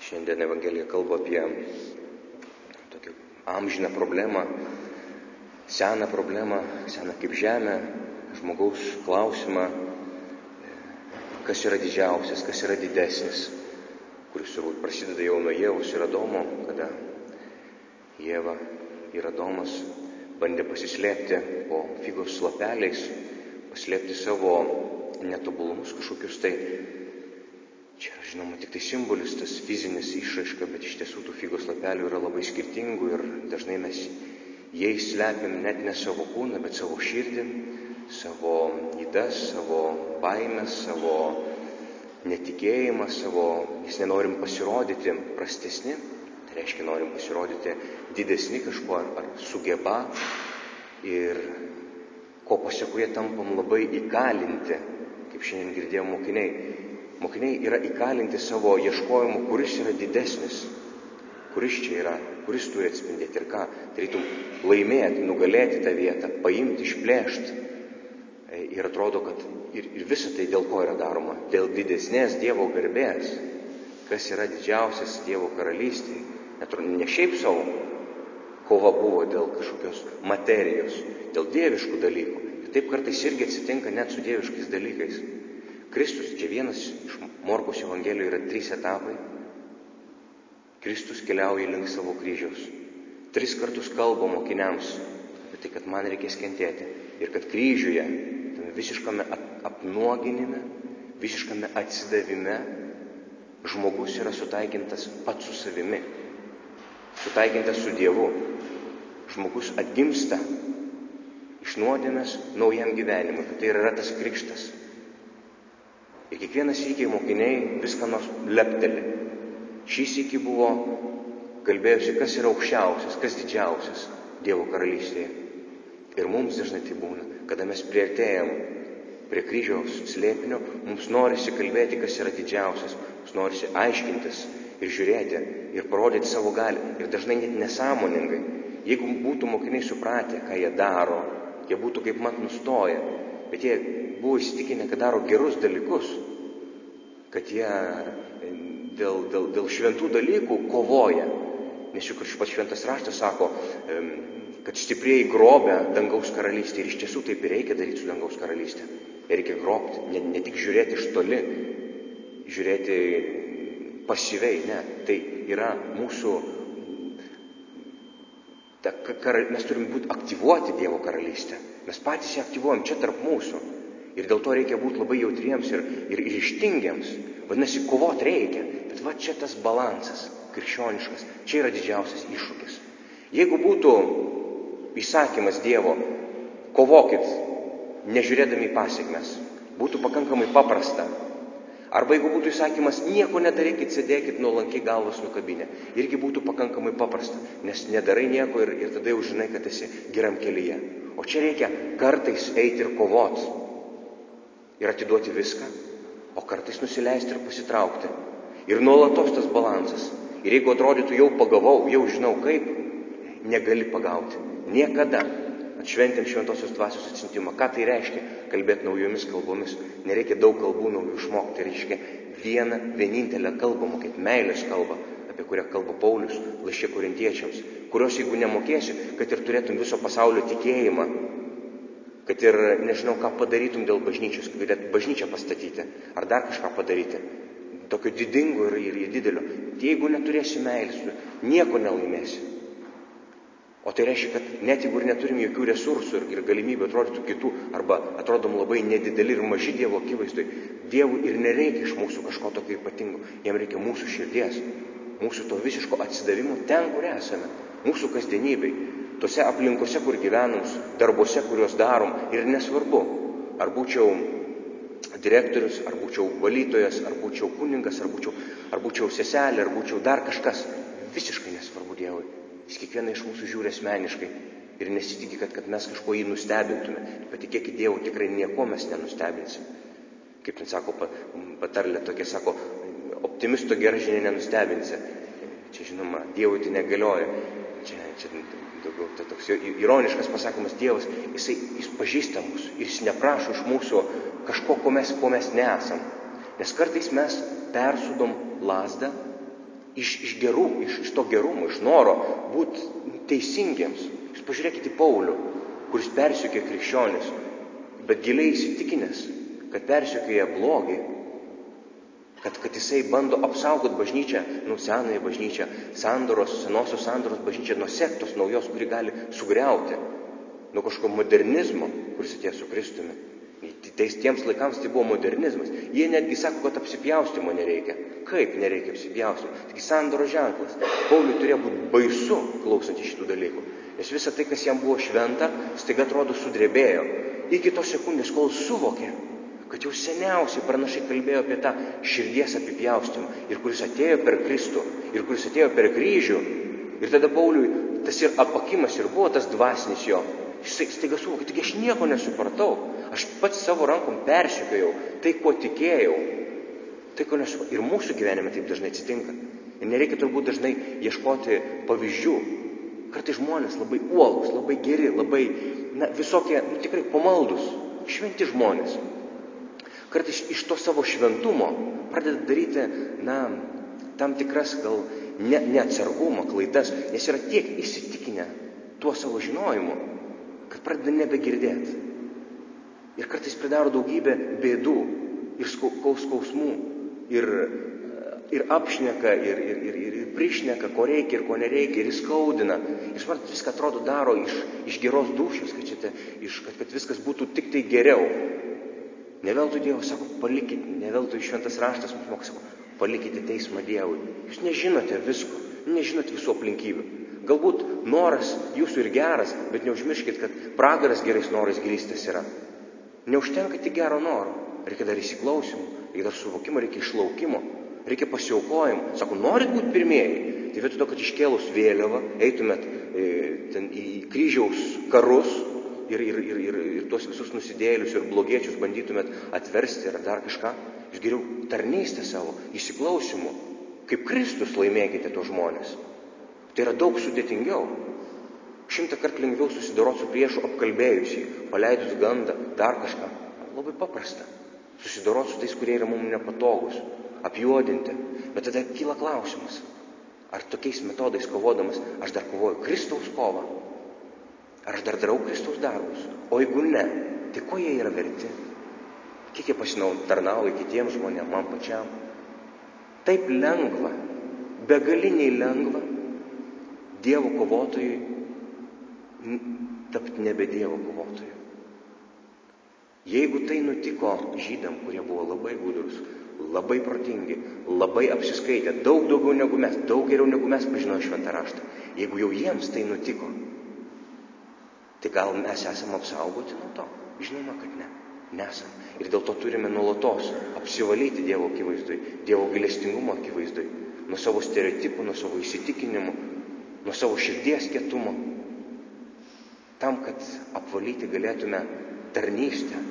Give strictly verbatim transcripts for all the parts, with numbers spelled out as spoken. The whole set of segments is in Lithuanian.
Šiandien Evangelija kalba apie tokią amžiną problemą, seną problemą, seną kaip žemę, žmogaus klausimą, kas yra didžiausias, kas yra didesnis, kuris turbūt prasideda jau nuo Ievos ir Adomo, kada Ieva ir Adomas bandė pasislėpti po figos lapeliais, paslėpti savo netobulumus kažkokius tai. Čia, žinoma, tik tai simbolis, tas fizinis išraiška, bet iš tiesų tų figos lapelių yra labai skirtingų ir dažnai mes jais slepiam net ne savo kūną, bet savo širdį, savo ydas, savo baimės, savo netikėjimą, savo, nes nenorim pasirodyti prastesni, tai reiškia norim pasirodyti didesni kažkuo ar, ar sugeba ir ko pasiekoje tampam labai įkalinti, kaip šiandien girdėjom mokiniai. Mokiniai yra įkalinti savo ieškojimu, kuris yra didesnis, kuris čia yra, kuris turi atspindėti ir ką. Tarytum laimėti, nugalėti tą vietą, paimti, išplėšti. Ir atrodo, kad ir, ir visa tai dėl ko yra daroma? Dėl didesnės Dievo garbės. Kas yra didžiausias Dievo karalystėje? Ne šiaip savo kova buvo dėl kažkokios materijos, dėl dieviškų dalykų. Ir taip kartais irgi atsitinka net su dieviškais dalykais. Kristus, čia vienas iš Morkaus Evangelijoje yra trys etapai. Kristus keliauja link savo kryžiaus. Tris kartus kalba mokiniams apie tai, kad man reikės kentėti. Ir kad kryžiuje, tame visiškame apnuoginime, visiškame atsidavime, žmogus yra sutaikintas pats su savimi. Sutaikintas su Dievu. Žmogus atgimsta iš nuodėmės naujam gyvenimui. Tai yra tas krikštas. Ir kiekvienas sykį mokiniai viską nors lepteli. Šį sykį buvo kalbėjusi, kas yra aukščiausias, kas didžiausias Dievo karalystėje. Ir mums dažnai tai būna, kada mes priartėjam prie kryžiaus slėpinio, mums norisi kalbėti, kas yra didžiausias, mums norisi aiškintis ir žiūrėti ir parodyti savo galią. Ir dažnai net nesąmoningai. Jeigu būtų mokiniai supratę, ką jie daro, jie būtų kaip mat nustoję, bet jie buvo įsitikinę, kad daro gerus dalykus, kad jie dėl, dėl, dėl šventų dalykų kovoja. Nes juk ir pats šventas raštas sako, kad stiprieji grobia dangaus karalystę. Ir iš tiesų taip ir reikia daryti su dangaus karalystė. Reikia grobti, ne, ne tik žiūrėti iš toli, žiūrėti pasyviai, ne. Tai yra mūsų, ta, kar, mes turim būti aktyvuoti Dievo karalystę. Mes patys ją aktyvuojam čia tarp mūsų. Ir dėl to reikia būti labai jautriems ir, ir ryžtingiems. Vadinasi, kovot reikia. Bet va čia tas balansas, krikščioniškas, čia yra didžiausias iššūkis. Jeigu būtų įsakymas Dievo, kovokit, nežiūrėdami į pasiekmes, būtų pakankamai paprasta. Arba jeigu būtų įsakymas, nieko nedarykit, sėdėkit nuolankiai galvas nukabinę, irgi būtų pakankamai paprasta, nes nedarai nieko ir, ir tada jau žinai, kad esi geram kelyje. O čia reikia kartais eiti ir kovot. Ir atiduoti viską, o kartais nusileisti ir pasitraukti. Ir nuolatos tas balansas. Ir jeigu atrodytų, jau pagavau, jau žinau kaip, negali pagauti. Niekada. Atšventėm šventosios dvasios atsiuntimą. Ką tai reiškia? Kalbėti naujomis kalbomis. Nereikia daug kalbų naujų išmokti. Tai reiškia vieną, vienintelę kalbą mokėti. Meilės kalbą, apie kurią kalba Paulius laiške korintiečiams. Kurios jeigu nemokėsi, kad ir turėtum viso pasaulio tikėjimą, kad ir nežinau, ką padarytum dėl bažnyčios, kad galėtum bažnyčią pastatyti, ar dar kažką padaryti, tokio didingo ir, ir, ir didelio. Jeigu neturėsi meilės, nieko nelaimėsi. O tai reiškia, kad net jeigu ir neturim jokių resursų ir, ir galimybių atrodytų kitų, arba atrodom labai nedideli ir maži Dievo akivaizdoj, Dievui ir nereikia iš mūsų kažko tokio ypatingo. Jam reikia mūsų širdies, mūsų to visiško atsidavimo ten, kur esame, mūsų kasdienybei. Tose aplinkose, kur gyvenam, darbuose, kuriuos darom, ir nesvarbu, ar būčiau direktorius, ar būčiau valytojas, ar būčiau kuningas, ar būčiau, ar būčiau seselė, ar būčiau dar kažkas, visiškai nesvarbu Dievui. Jis kiekvieną iš mūsų žiūri asmeniškai ir nesitikė, kad, kad mes kažko jį nustebintume. Patikėkit Dievu, tikrai nieko mes nenustebinsim. Kaip ten sako patarlė tokia, sako, optimisto gera žinia nenustebinsi. Čia žinoma, Dievui tai negalioja. Čia, čia daugiau tai toks ironiškas pasakymas, Dievas, jisai, jis pažįsta mus ir jis neprašo iš mūsų kažko, ko mes, ko mes nesam. Nes kartais mes persudom lazdą iš, iš gerų, iš, iš to gerumo, iš noro būti teisingiems. Jūs pažiūrėkite į Paulių, kuris persekioja krikščionis, bet giliai įsitikinęs, kad persekioja blogį, kad, kad jisai bando apsaugoti bažnyčią, nu, senąją bažnyčią, sandoros, senosios sandoros bažnyčią nuo sektos naujos, kuri gali sugriauti, nuo kažko modernizmo, kuris atėjo su Kristumi. Tais tiems laikams tai buvo modernizmas. Jie netgi sako, kad apsipjaustimo nereikia. Kaip nereikia apsipjaustimo? Taigi sandoro ženklas. Pauliui turėjo būti baisu klausant iš šitų dalykų. Nes visa tai, kas jam buvo šventa, staiga atrodo sudrebėjo. Iki tos sekundės, kol suvokė, kad jau seniausiai pranašai kalbėjo apie tą širdies apipjaustimą, ir kuris atėjo per Kristų, ir kuris atėjo per kryžių. Ir tada Pauliui tas ir apakimas ir buvo tas dvasinis jo. Jis staiga suvokė, tik aš nieko nesupratau. Aš pats savo rankom persekiojau tai, ko tikėjau. Tai, ko nesupratau. Ir mūsų gyvenime taip dažnai atsitinka. Ir nereikia turbūt dažnai ieškoti pavyzdžių. Kartais žmonės labai uolūs, labai geri, labai na, visokie, nu, tikrai pamaldus, šventi žmonės. Kartais iš to savo šventumo pradeda daryti, na, tam tikras gal ne, neatsargumo, klaidas, nes yra tiek įsitikinę tuo savo žinojimu, kad pradeda nebegirdėti. Ir kartais pridaro daugybę bėdų ir skausmų, ir, ir apšneka, ir, ir, ir, ir prišneka, ko reikia ir ko nereikia, ir įskaudina. Ir suprantat, viską atrodo daro iš, iš geros dūšios, kad, šitą, iš, kad, kad viskas būtų tik tai geriau. Ne veltui Dievas sako, palikite, ne veltui šventas raštas mums moka, sako, palikite teismą Dievui. Jūs nežinote visko, nežinote visų aplinkybių. Galbūt noras jūsų ir geras, bet neužmirškit, kad pragaras gerais norais grįstas yra. Neužtenka tik gero noro. Reikia dar įsiklausimų, reikia dar suvokimo, reikia išlaukimo, reikia pasiaukojimo. Sako, norit būti pirmieji, tai vietoj to, kad iškėlus vėliavą, eitumėt e, ten į kryžiaus karus ir, ir, ir, ir, ir tuos visus nusidėjėlius ir blogiečius bandytumėt atversti ar dar kažką. Jūs geriau tarnystę savo, įsiklausimu, kaip Kristus laimėkite tos žmonės. Tai yra daug sudėtingiau. Šimtą kartų lengviau susidoroti su priešu apkalbėjusį, paleidus gandą, dar kažką. Labai paprasta. Susidoroti su tais, kurie yra mums nepatogus, apjuodinti. Bet tada kyla klausimas, ar tokiais metodais kovodamas aš dar kovoju Kristaus kovą? Ar aš dar darau Kristaus darbus? O jeigu ne, tai ko jie yra verti? Kiek jie pasinaudoja kitiems žmonėms, man pačiam? Taip lengva, begaliniai lengva Dievo kovotojui tapti nebe Dievo kovotoju. Jeigu tai nutiko žydam, kurie buvo labai gudrus, labai protingi, labai apsiskaitę, daug daugiau negu mes, daug geriau negu mes pažinojo šventą raštą, jeigu jau jiems tai nutiko, tai gal mes esame apsaugoti nuo to? Žinoma, kad ne. Nesam. Ir dėl to turime nuolatos apsivalyti Dievo akivaizdui, Dievo gailestingumo akivaizdui, nuo savo stereotipų, nuo savo įsitikinimų, nuo savo širdies kietumo, tam, kad apvalyti galėtume tarnystę,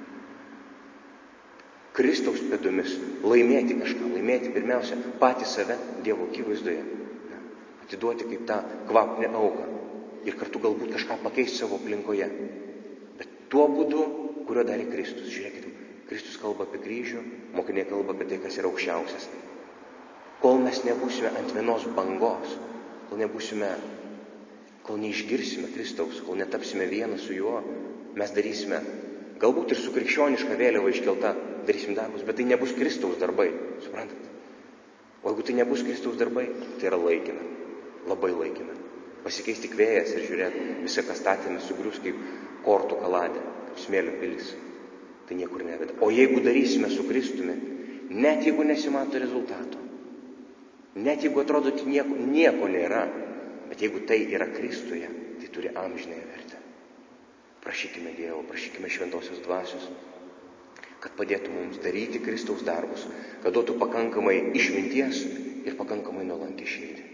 Kristaus pėdomis, laimėti kažką, laimėti pirmiausia patį save Dievo akivaizdoje, atiduoti kaip tą kvapnę auką ir kartu galbūt kažką pakeisti savo aplinkoje. Bet tuo būdu, kurio darė Kristus. Žiūrėkite, Kristus kalba apie kryžių, mokiniai kalba apie tai, kas yra aukščiausias. Kol mes nebūsime ant vienos bangos, kol nebūsime, kol neišgirsime Kristaus, kol netapsime vieną su juo, mes darysime, galbūt ir su krikščioniška vėliava iškelta, darysim darbus, bet tai nebus Kristaus darbai, suprantat? O jeigu tai nebus Kristaus darbai, tai yra laikina, labai laikina. Pasikeis tik vėjas ir žiūrėk, visą, ką statėme, sugrius kaip kortų kaladė, kaip smėlio pilis. Tai niekur neveda. O jeigu darysime su Kristumi, net jeigu nesimato rezultato, net jeigu atrodo, tai nieko, nieko nėra, bet jeigu tai yra Kristuje, tai turi amžinąją vertę. Prašykime Dievo, prašykime šventosios dvasios, kad padėtų mums daryti Kristaus darbus, kad duotų pakankamai išminties ir pakankamai nuolankią širdį.